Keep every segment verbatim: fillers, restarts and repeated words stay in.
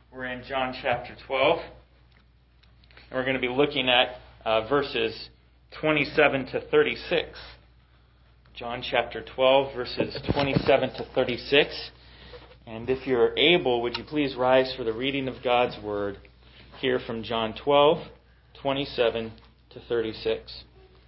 We're in John chapter twelve, and we're going to be looking at uh, verses twenty-seven to thirty-six. John chapter twelve, verses twenty-seven to thirty-six. And if you're able, would you please rise for the reading of God's Word here from John twelve, twenty-seven to thirty-six.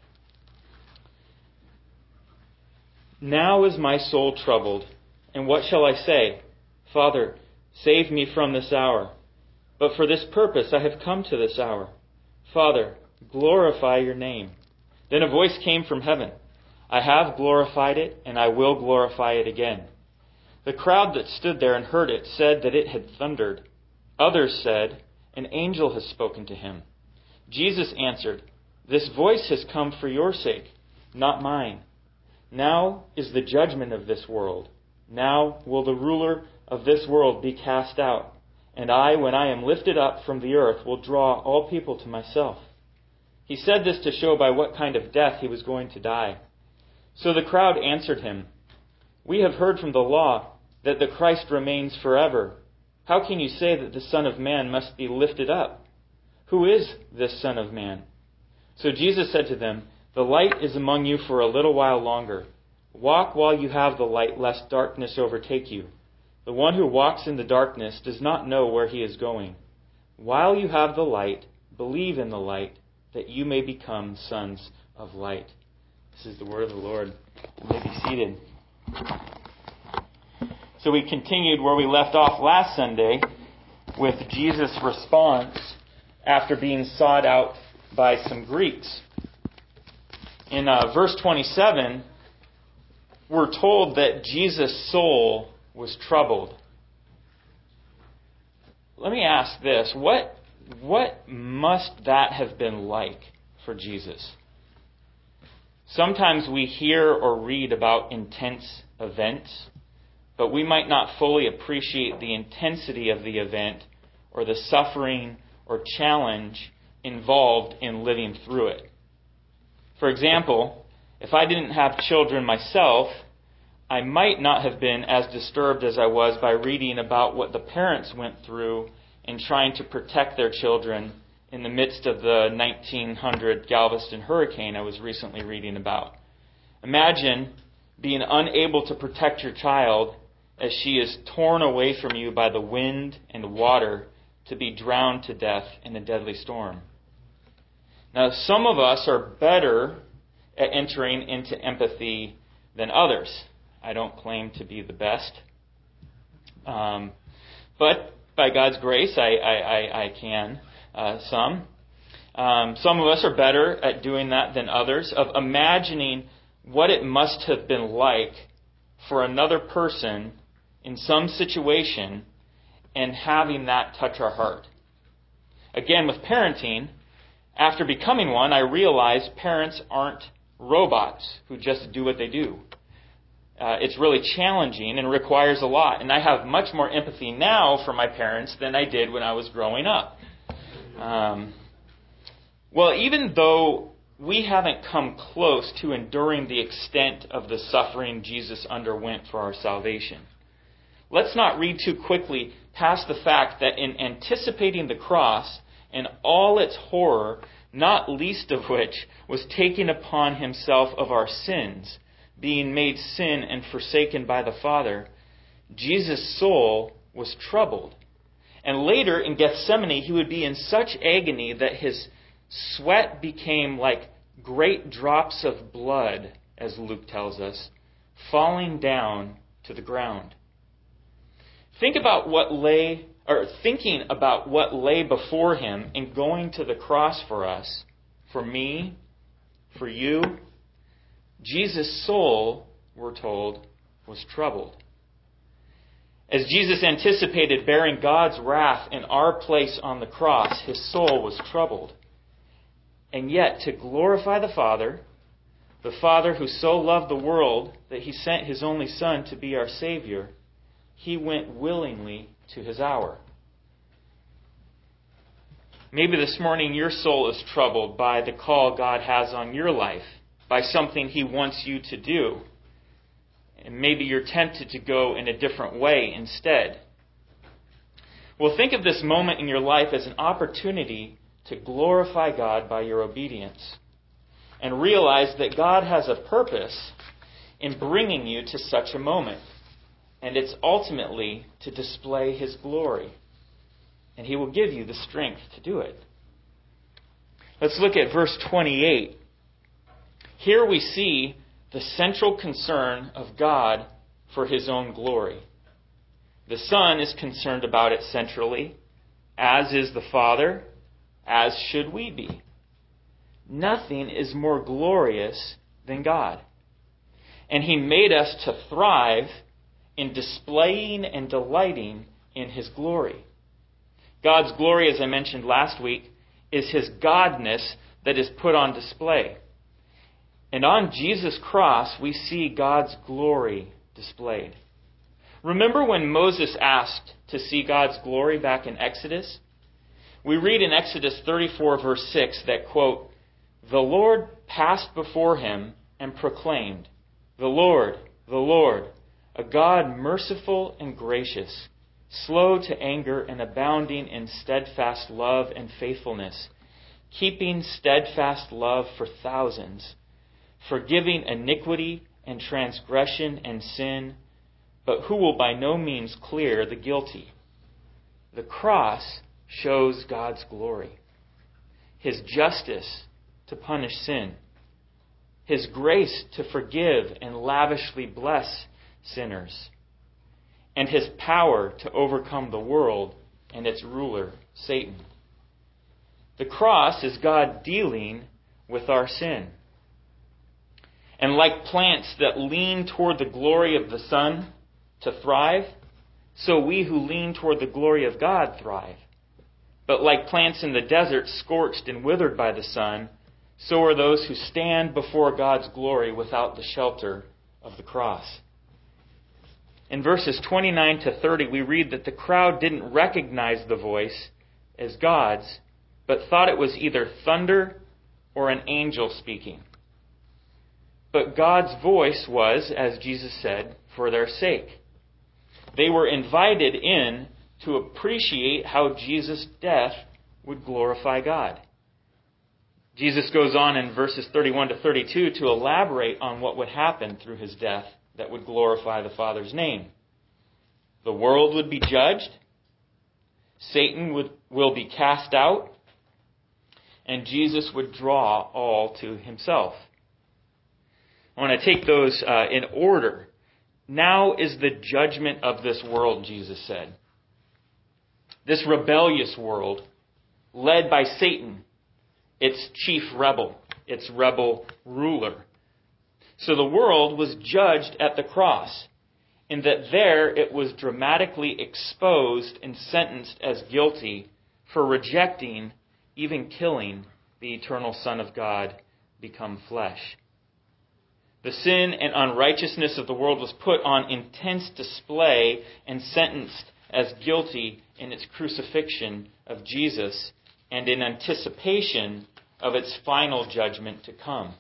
Now is my soul troubled, and what shall I say? Father, save me from this hour. But for this purpose I have come to this hour. Father, glorify your name. Then a voice came from heaven. I have glorified it, and I will glorify it again. The crowd that stood there and heard it said that it had thundered. Others said, an angel has spoken to him. Jesus answered, this voice has come for your sake, not mine. Now is the judgment of this world. Now will the ruler of this world be cast out. And I, when I am lifted up from the earth, will draw all people to myself. He said this to show by what kind of death he was going to die. So the crowd answered him, we have heard from the law that the Christ remains forever. How can you say that the Son of Man must be lifted up? Who is this Son of Man? So Jesus said to them, the light is among you for a little while longer. Walk while you have the light, lest darkness overtake you. The one who walks in the darkness does not know where he is going. While you have the light, believe in the light, that you may become sons of light. This is the word of the Lord. You may be seated. So we continued where we left off last Sunday with Jesus' response after being sought out by some Greeks. In uh, verse twenty-seven, we're told that Jesus' soul was troubled. Let me ask this. What, what must that have been like for Jesus? Sometimes we hear or read about intense events, but we might not fully appreciate the intensity of the event or the suffering or challenge involved in living through it. For example, if I didn't have children myself, I might not have been as disturbed as I was by reading about what the parents went through in trying to protect their children in the midst of the nineteen hundred Galveston hurricane I was recently reading about. Imagine being unable to protect your child as she is torn away from you by the wind and water to be drowned to death in a deadly storm. Now, some of us are better at entering into empathy than others. I don't claim to be the best. Um, but by God's grace, I, I, I, I can uh, some. Um, some of us are better at doing that than others, of imagining what it must have been like for another person in some situation and having that touch our heart. Again, with parenting, after becoming one, I realized parents aren't robots who just do what they do. Uh, it's really challenging and requires a lot. And I have much more empathy now for my parents than I did when I was growing up. Um, well, even though we haven't come close to enduring the extent of the suffering Jesus underwent for our salvation, let's not read too quickly past the fact that in anticipating the cross and all its horror, not least of which was taking upon himself of our sins, being made sin and forsaken by the Father, Jesus' soul was troubled. And later in Gethsemane, he would be in such agony that his sweat became like great drops of blood, as Luke tells us, falling down to the ground. Think about what lay, or thinking about what lay before him in going to the cross for us, for me, for you. Jesus' soul, we're told, was troubled. As Jesus anticipated bearing God's wrath in our place on the cross, his soul was troubled. And yet, to glorify the Father, the Father who so loved the world that he sent his only Son to be our Savior, he went willingly to his hour. Maybe this morning your soul is troubled by the call God has on your life, by something he wants you to do. And maybe you're tempted to go in a different way instead. Well, think of this moment in your life as an opportunity to glorify God by your obedience. And realize that God has a purpose in bringing you to such a moment. And it's ultimately to display His glory. And He will give you the strength to do it. Let's look at verse twenty-eight. Here we see the central concern of God for His own glory. The Son is concerned about it centrally, as is the Father, as should we be. Nothing is more glorious than God. And He made us to thrive in displaying and delighting in His glory. God's glory, as I mentioned last week, is His Godness that is put on display. And on Jesus' cross, we see God's glory displayed. Remember when Moses asked to see God's glory back in Exodus? We read in Exodus thirty-four, verse six, that, quote, "The Lord passed before him and proclaimed, 'The Lord, the Lord, a God merciful and gracious, slow to anger and abounding in steadfast love and faithfulness, keeping steadfast love for thousands, forgiving iniquity and transgression and sin, but who will by no means clear the guilty.'" The cross shows God's glory, His justice to punish sin, His grace to forgive and lavishly bless sinners, and His power to overcome the world and its ruler, Satan. The cross is God dealing with our sin. And like plants that lean toward the glory of the sun to thrive, so we who lean toward the glory of God thrive. But like plants in the desert scorched and withered by the sun, so are those who stand before God's glory without the shelter of the cross. In verses twenty-nine to thirty, we read that the crowd didn't recognize the voice as God's, but thought it was either thunder or an angel speaking. But God's voice was, as Jesus said, for their sake. They were invited in to appreciate how Jesus' death would glorify God. Jesus goes on in verses thirty-one to thirty-two to elaborate on what would happen through His death that would glorify the Father's name. The world would be judged, Satan would will be cast out, and Jesus would draw all to Himself. I want to take those uh, in order. Now is the judgment of this world, Jesus said. This rebellious world, led by Satan, its chief rebel, its rebel ruler. So the world was judged at the cross, in that there it was dramatically exposed and sentenced as guilty for rejecting, even killing, the eternal Son of God become flesh. The sin and unrighteousness of the world was put on intense display and sentenced as guilty in its crucifixion of Jesus and in anticipation of its final judgment to come.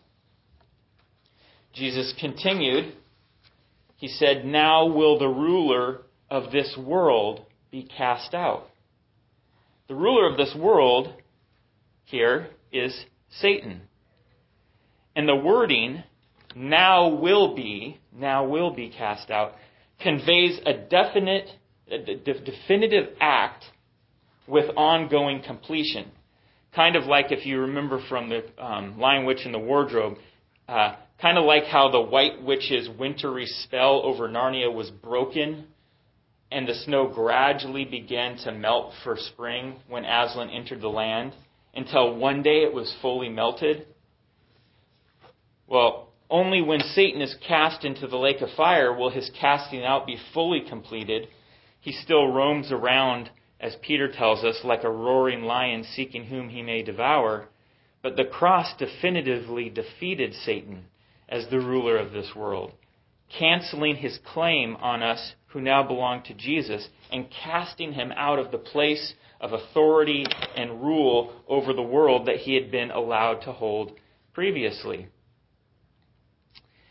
Jesus continued, He said, "Now will the ruler of this world be cast out." The ruler of this world here is Satan. And the wording, now will be, now will be cast out, conveys a definite, a de- definitive act with ongoing completion. Kind of like, if you remember from the um, Lion Witch in the Wardrobe, uh, kind of like how the White Witch's wintry spell over Narnia was broken and the snow gradually began to melt for spring when Aslan entered the land, until one day it was fully melted. Well, only when Satan is cast into the lake of fire will his casting out be fully completed. He still roams around, as Peter tells us, like a roaring lion seeking whom he may devour. But the cross definitively defeated Satan as the ruler of this world, canceling his claim on us who now belong to Jesus and casting him out of the place of authority and rule over the world that he had been allowed to hold previously.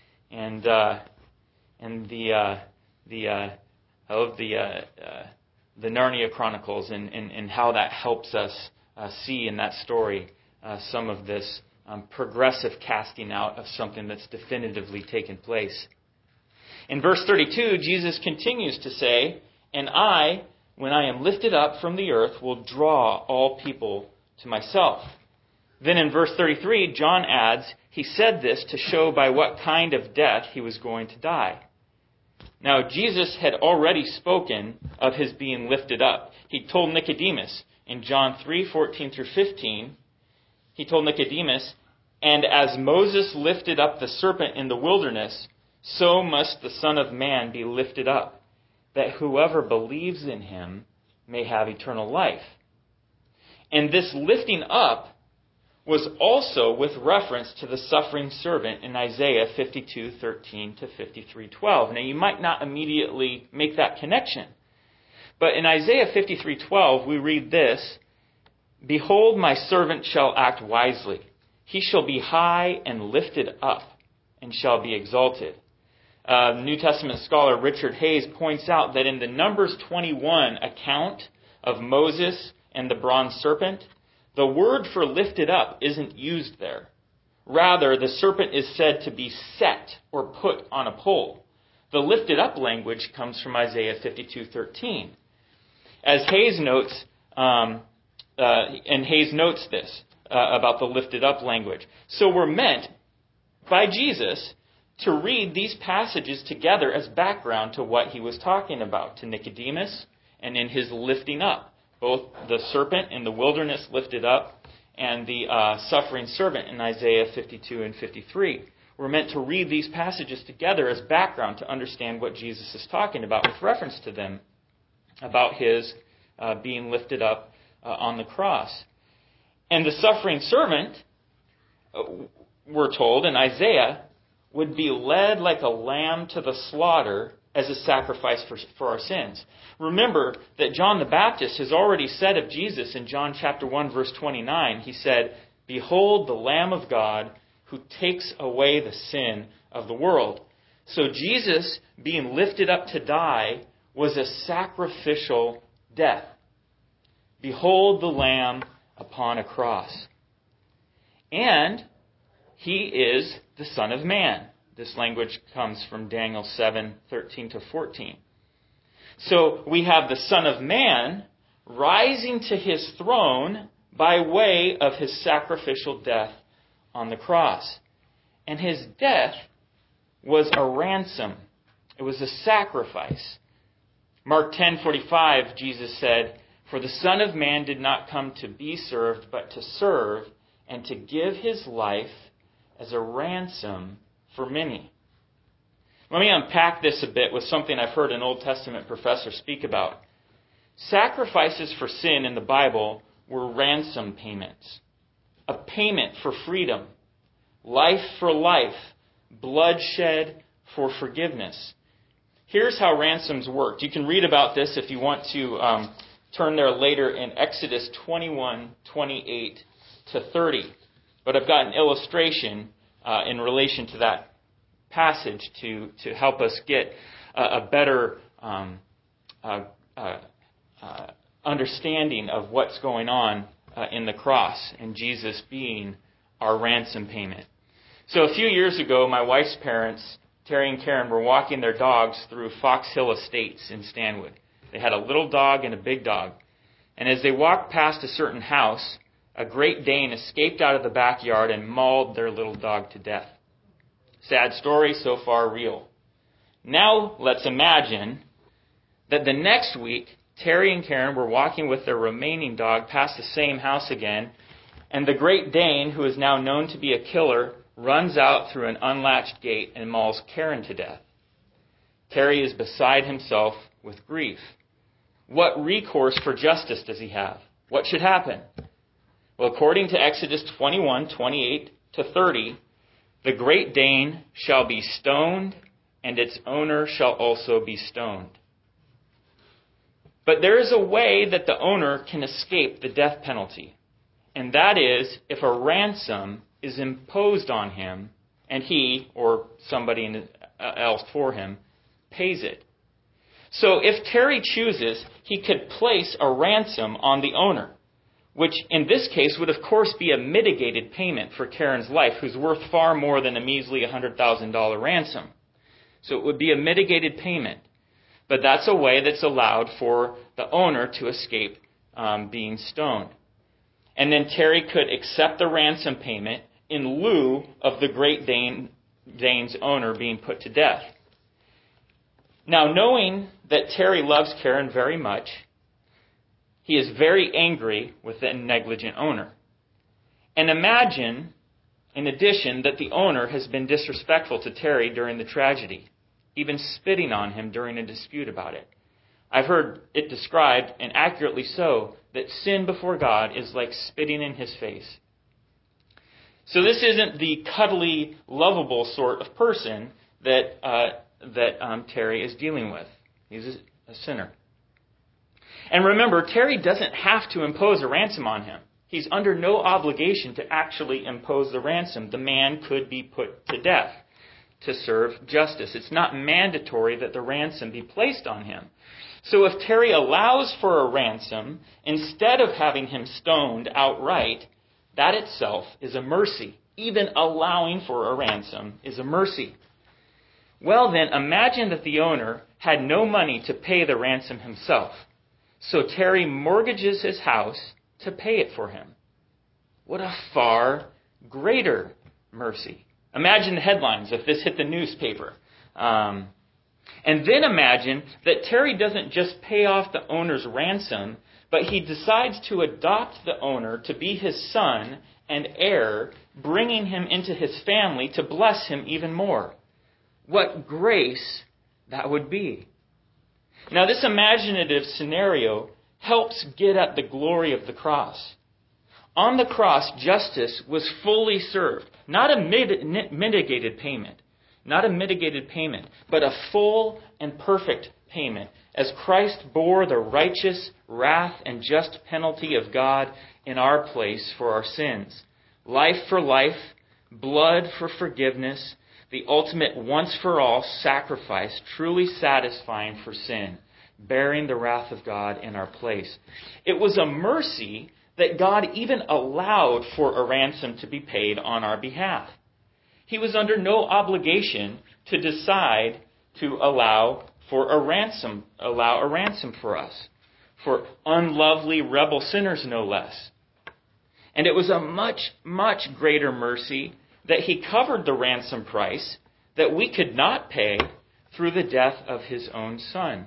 And uh, and the uh, the uh, I love the uh, uh, the Narnia Chronicles and, and, and how that helps us uh, see in that story uh, some of this um, progressive casting out of something that's definitively taken place. In verse thirty-two, Jesus continues to say, "And I, when I am lifted up from the earth, will draw all people to myself." Then in verse thirty-three, John adds, "He said this to show by what kind of death he was going to die." Now, Jesus had already spoken of his being lifted up. He told Nicodemus in John three, fourteen through fifteen, he told Nicodemus, "And as Moses lifted up the serpent in the wilderness, so must the Son of Man be lifted up, that whoever believes in him may have eternal life." And this lifting up was also with reference to the suffering servant in Isaiah fifty-two, thirteen to fifty-three, twelve. Now, you might not immediately make that connection. But in Isaiah fifty-three, twelve, we read this, "Behold, my servant shall act wisely. He shall be high and lifted up, and shall be exalted." Uh, New Testament scholar Richard Hayes points out that in the Numbers twenty-one account of Moses and the bronze serpent, the word for lifted up isn't used there. Rather, the serpent is said to be set or put on a pole. The lifted up language comes from Isaiah fifty-two, thirteen. As Hayes notes, um, uh, and Hayes notes this uh, about the lifted up language. So we're meant by Jesus to read these passages together as background to what he was talking about to Nicodemus and in his lifting up. Both the serpent in the wilderness lifted up and the uh, suffering servant in Isaiah fifty-two and fifty-three. We're meant to read these passages together as background to understand what Jesus is talking about with reference to them, about his uh, being lifted up uh, on the cross. And the suffering servant, uh, we're told in Isaiah, would be led like a lamb to the slaughter as a sacrifice for, for our sins. Remember that John the Baptist has already said of Jesus in John chapter one, verse twenty-nine, he said, "Behold the Lamb of God who takes away the sin of the world." So Jesus being lifted up to die was a sacrificial death. Behold the Lamb upon a cross. And he is the Son of Man. This language comes from Daniel seven, thirteen to fourteen. So we have the Son of Man rising to his throne by way of his sacrificial death on the cross. And his death was a ransom. It was a sacrifice. Mark ten forty-five, Jesus said, "For the Son of Man did not come to be served, but to serve, and to give his life as a ransom for many." Let me unpack this a bit with something I've heard an Old Testament professor speak about. Sacrifices for sin in the Bible were ransom payments. A payment for freedom. Life for life. Bloodshed for forgiveness. Here's how ransoms worked. You can read about this if you want to um, turn there later in Exodus twenty-one, twenty-eight to thirty. But I've got an illustration uh, in relation to that passage to, to help us get a, a better um, uh, uh, uh, understanding of what's going on uh, in the cross and Jesus being our ransom payment. So a few years ago, my wife's parents, Terry and Karen, were walking their dogs through Fox Hill Estates in Stanwood. They had a little dog and a big dog. And as they walked past a certain house, a Great Dane escaped out of the backyard and mauled their little dog to death. Sad story, so far real. Now let's imagine that the next week, Terry and Karen were walking with their remaining dog past the same house again, and the Great Dane, who is now known to be a killer, runs out through an unlatched gate and mauls Karen to death. Terry is beside himself with grief. What recourse for justice does he have? What should happen? Well, according to Exodus twenty-one, twenty-eight to thirty, the Great Dane shall be stoned, and its owner shall also be stoned. But there is a way that the owner can escape the death penalty, and that is if a ransom is imposed on him, and he, or somebody else for him, pays it. So if Terry chooses, he he could place a ransom on the owner, which in this case would of course be a mitigated payment for Karen's life, who's worth far more than a measly one hundred thousand dollars ransom. So it would be a mitigated payment. But that's a way that's allowed for the owner to escape um, being stoned. And then Terry could accept the ransom payment in lieu of the Great Dane, Dane's owner being put to death. Now, knowing that Terry loves Karen very much, he is very angry with the negligent owner. And imagine, in addition, that the owner has been disrespectful to Terry during the tragedy, even spitting on him during a dispute about it. I've heard it described, and accurately so, that sin before God is like spitting in his face. So this isn't the cuddly, lovable sort of person that uh, that um, Terry is dealing with. He's a, a sinner. And remember, Terry doesn't have to impose a ransom on him. He's under no obligation to actually impose the ransom. The man could be put to death to serve justice. It's not mandatory that the ransom be placed on him. So if Terry allows for a ransom instead of having him stoned outright, that itself is a mercy. Even allowing for a ransom is a mercy. Well then, imagine that the owner had no money to pay the ransom himself. So Terry mortgages his house to pay it for him. What a far greater mercy. Imagine the headlines if this hit the newspaper. Um, and then imagine that Terry doesn't just pay off the owner's ransom, but he decides to adopt the owner to be his son and heir, bringing him into his family to bless him even more. What grace that would be. Now, this imaginative scenario helps get at the glory of the cross. On the cross, justice was fully served. Not a mit- mitigated payment. Not a mitigated payment, but a full and perfect payment, as Christ bore the righteous wrath and just penalty of God in our place for our sins. Life for life, blood for forgiveness, the ultimate once-for-all sacrifice, truly satisfying for sin, bearing the wrath of God in our place. It was a mercy that God even allowed for a ransom to be paid on our behalf. He was under no obligation to decide to allow for a ransom, allow a ransom for us, for unlovely rebel sinners no less. And it was a much, much greater mercy that he covered the ransom price that we could not pay through the death of his own son.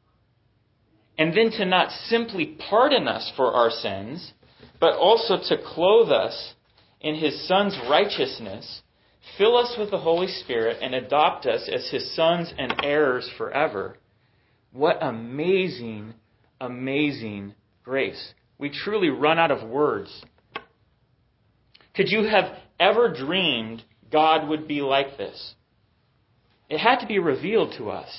And then to not simply pardon us for our sins, but also to clothe us in his son's righteousness, fill us with the Holy Spirit, and adopt us as his sons and heirs forever. What amazing, amazing grace. We truly run out of words. Could you have ever dreamed God would be like this? It had to be revealed to us.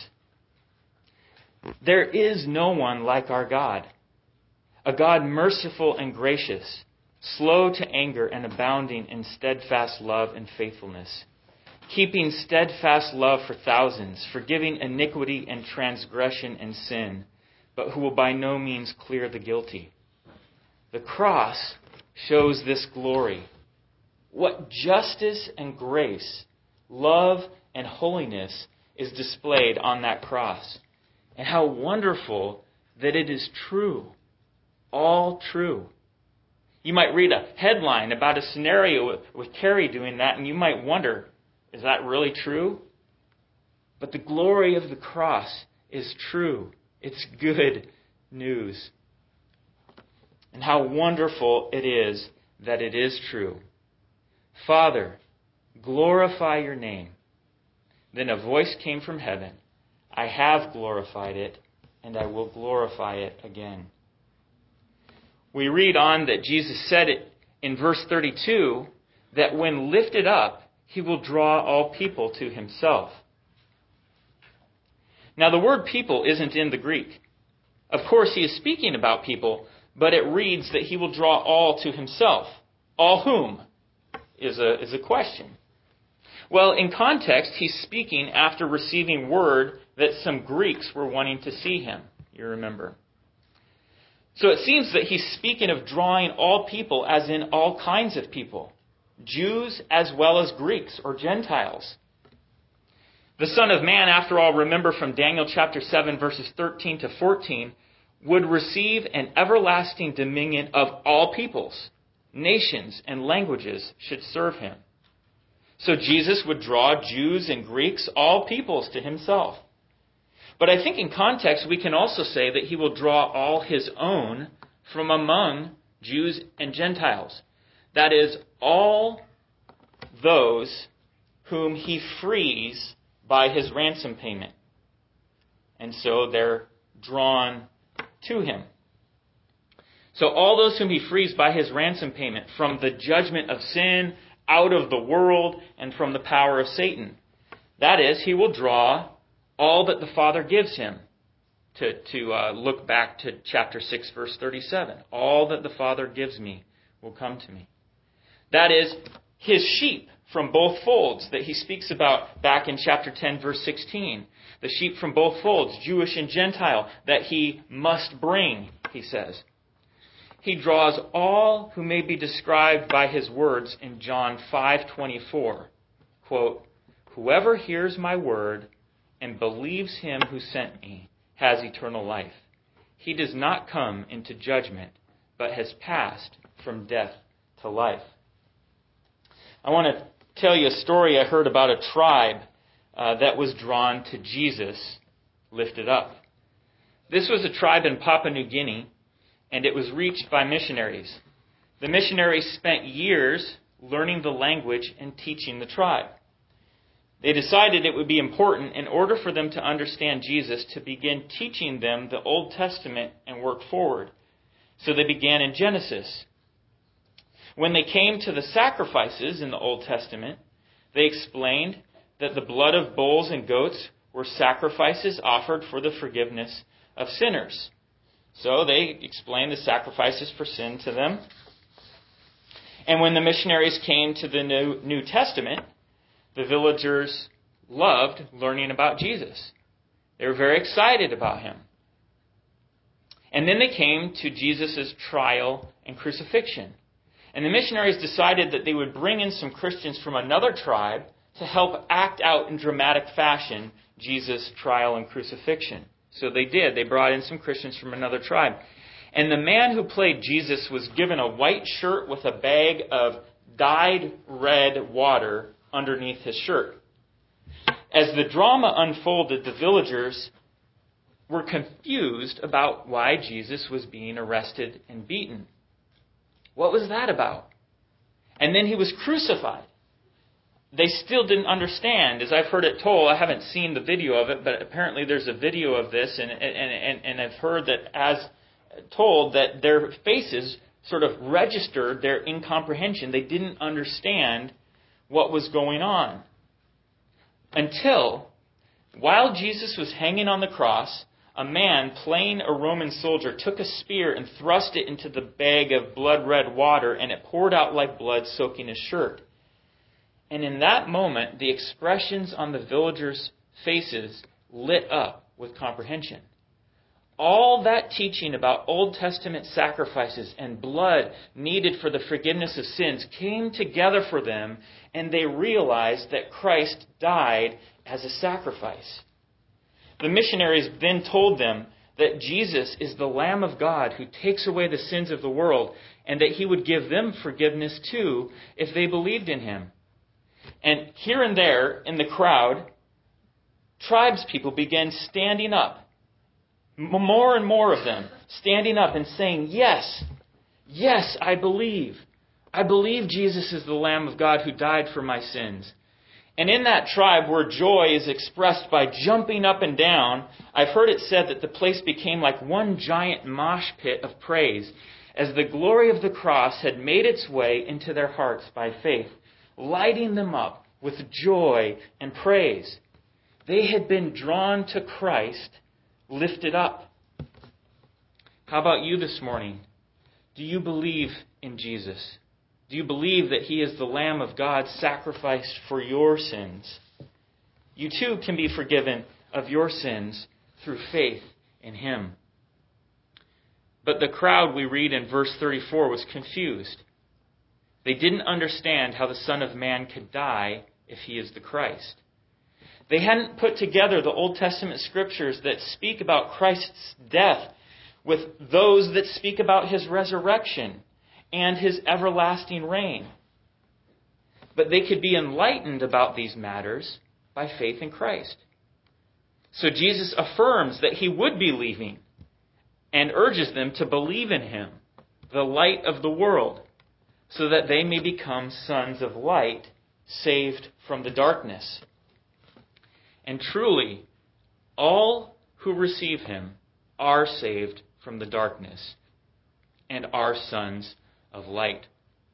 There is no one like our God. A God merciful and gracious, slow to anger and abounding in steadfast love and faithfulness, keeping steadfast love for thousands, forgiving iniquity and transgression and sin, but who will by no means clear the guilty. The cross shows this glory. What justice and grace, love and holiness is displayed on that cross. And how wonderful that it is true. All true. You might read a headline about a scenario with, with Terry doing that, and you might wonder, is that really true? But the glory of the cross is true. It's good news. And how wonderful it is that it is true. Father, glorify your name. Then a voice came from heaven. I have glorified it, and I will glorify it again. We read on that Jesus said it in verse thirty-two, that when lifted up, he will draw all people to himself. Now the word people isn't in the Greek. Of course, he is speaking about people, but it reads that he will draw all to himself. All whom is a, is a question. Well, in context, he's speaking after receiving word that some Greeks were wanting to see him. You remember. So it seems that he's speaking of drawing all people, as in all kinds of people, Jews as well as Greeks or Gentiles. The Son of Man, after all, remember from Daniel chapter seven, verses thirteen to fourteen, would receive an everlasting dominion of all peoples, nations, and languages should serve him. So Jesus would draw Jews and Greeks, all peoples, to himself. But I think in context we can also say that he will draw all his own from among Jews and Gentiles. That is, all those whom he frees by his ransom payment. And so they're drawn to him. So all those whom he frees by his ransom payment from the judgment of sin, out of the world, and from the power of Satan. That is, he will draw all that the Father gives him. To, to uh, look back to chapter six, verse thirty-seven. All that the Father gives me will come to me. That is, his sheep from both folds that he speaks about back in chapter ten, verse sixteen. The sheep from both folds, Jewish and Gentile, that he must bring, he says. He draws all who may be described by his words in John five twenty-four. Quote, "Whoever hears my word and believes him who sent me has eternal life. He does not come into judgment, but has passed from death to life." I want to tell you a story I heard about a tribe uh, that was drawn to Jesus lifted up. This was a tribe in Papua New Guinea, and it was reached by missionaries. The missionaries spent years learning the language and teaching the tribe. They decided it would be important, in order for them to understand Jesus, to begin teaching them the Old Testament and work forward. So they began in Genesis. When they came to the sacrifices in the Old Testament, they explained that the blood of bulls and goats were sacrifices offered for the forgiveness of sinners. So they explained the sacrifices for sin to them. And when the missionaries came to the New, New Testament, the villagers loved learning about Jesus. They were very excited about him. And then they came to Jesus' trial and crucifixion. And the missionaries decided that they would bring in some Christians from another tribe to help act out in dramatic fashion Jesus' trial and crucifixion. So they did. They brought in some Christians from another tribe. And the man who played Jesus was given a white shirt with a bag of dyed red water underneath his shirt. As the drama unfolded, the villagers were confused about why Jesus was being arrested and beaten. What was that about? And then he was crucified. They still didn't understand. As I've heard it told, I haven't seen the video of it, but apparently there's a video of this, and and and, and I've heard that as told that their faces sort of registered their incomprehension. They didn't understand what was going on. Until, while Jesus was hanging on the cross, a man playing a Roman soldier took a spear and thrust it into the bag of blood-red water, and it poured out like blood, soaking his shirt. And in that moment, the expressions on the villagers' faces lit up with comprehension. All that teaching about Old Testament sacrifices and blood needed for the forgiveness of sins came together for them, and they realized that Christ died as a sacrifice. The missionaries then told them that Jesus is the Lamb of God who takes away the sins of the world, and that he would give them forgiveness too if they believed in him. And here and there in the crowd, tribespeople began standing up. More and more of them standing up and saying, "Yes, yes, I believe. I believe Jesus is the Lamb of God who died for my sins." And in that tribe where joy is expressed by jumping up and down, I've heard it said that the place became like one giant mosh pit of praise, as the glory of the cross had made its way into their hearts by faith, lighting them up with joy and praise. They had been drawn to Christ, lifted up. How about you this morning? Do you believe in Jesus? Do you believe that he is the Lamb of God sacrificed for your sins? You too can be forgiven of your sins through faith in him. But the crowd, we read in verse thirty-four, was confused. They didn't understand how the Son of Man could die if he is the Christ. They hadn't put together the Old Testament scriptures that speak about Christ's death with those that speak about his resurrection and his everlasting reign. But they could be enlightened about these matters by faith in Christ. So Jesus affirms that he would be leaving and urges them to believe in him, the light of the world, so that they may become sons of light, saved from the darkness. And truly, all who receive him are saved from the darkness and are sons of light.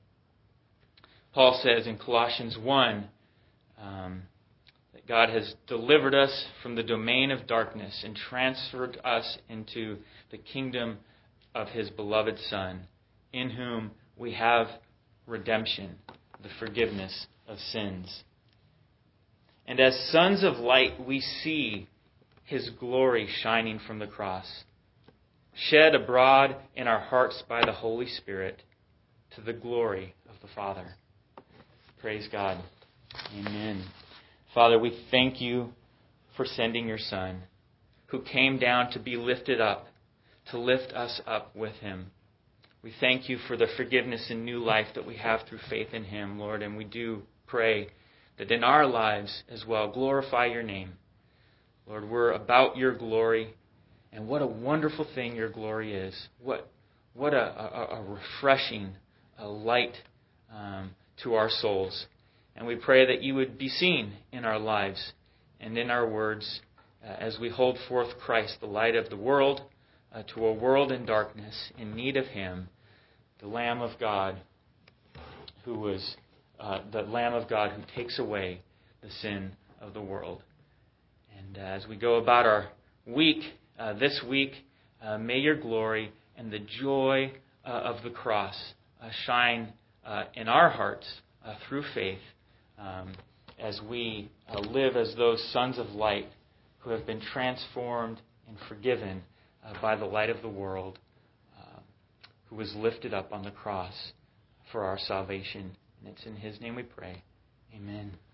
Paul says in Colossians one um, that God has delivered us from the domain of darkness and transferred us into the kingdom of his beloved Son, in whom we have redemption, the forgiveness of sins. And as sons of light, we see his glory shining from the cross, shed abroad in our hearts by the Holy Spirit to the glory of the Father. Praise God. Amen. Father, we thank you for sending your Son, who came down to be lifted up, to lift us up with him. We thank you for the forgiveness and new life that we have through faith in him, Lord, and we do pray that in our lives as well, glorify your name. Lord, we're about your glory, and what a wonderful thing your glory is. What what a, a, a refreshing a light um, to our souls. And we pray that you would be seen in our lives and in our words uh, as we hold forth Christ, the light of the world, uh, to a world in darkness, in need of him, the Lamb of God, who was uh, the Lamb of God who takes away the sin of the world. And uh, as we go about our week, uh, this week, uh, may your glory and the joy uh, of the cross uh, shine uh, in our hearts uh, through faith um, as we uh, live as those sons of light who have been transformed and forgiven uh, by the light of the world, uh, who was lifted up on the cross for our salvation. And it's in his name we pray. Amen.